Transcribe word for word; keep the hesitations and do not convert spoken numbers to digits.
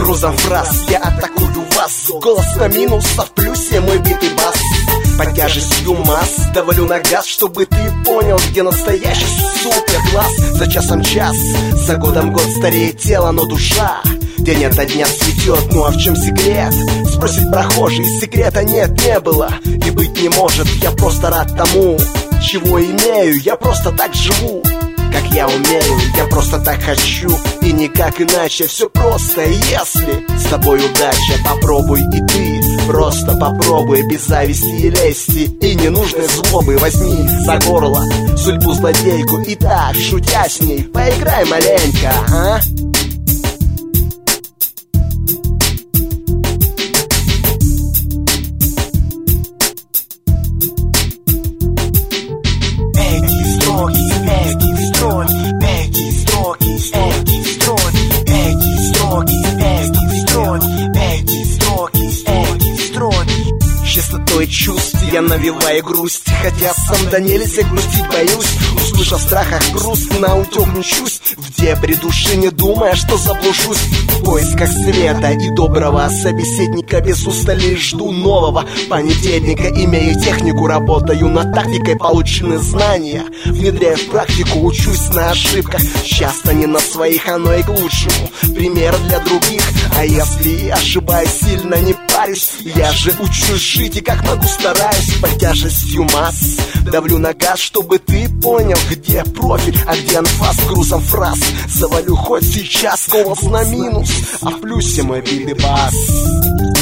грузом фраз я атакую вас. Голос на минус, а в плюсе мой битый бас. Под тяжестью масс давлю на газ, чтобы ты понял, где настоящий супер-класс. За часом час, за годом год стареет тело, но душа день ото дня цветет. Ну а в чем секрет? Спросит прохожий. Секрета нет, не было и быть не может. Я просто рад тому, чего имею. Я просто так живу, как я умею. Я просто так хочу и никак иначе. Все просто, если с тобой удача. Попробуй и ты, просто попробуй. Без зависти и лести и ненужной злобы. Возьми за горло судьбу злодейку и так, шутя с ней, поиграй маленько, а? Эти строки, эти строки, эти строки, эти строки, эти строки, эти строки, эти строки, эти строки. Частотой чувств я навеваю грусть, хотя сам да нельзя грустить боюсь. Услышав в страхах груст, наутек мчусь в дебри души, не думая, что заблужусь. В поисках света и доброго собеседника без устали жду нового понедельника. Имею технику, работаю над тактикой, получены знания внедряю в практику, учусь на ошибках. Часто не на своих, оно и к лучшему. Пример для других, а если ошибаюсь сильно, не парюсь. Я же учусь жить и как могу стараюсь. Под тяжестью масс давлю на газ, чтобы ты понял, где профиль, а где анфас. Грузом фраз завалю хоть сейчас. Голос на минус, а в плюсе мой битый бас.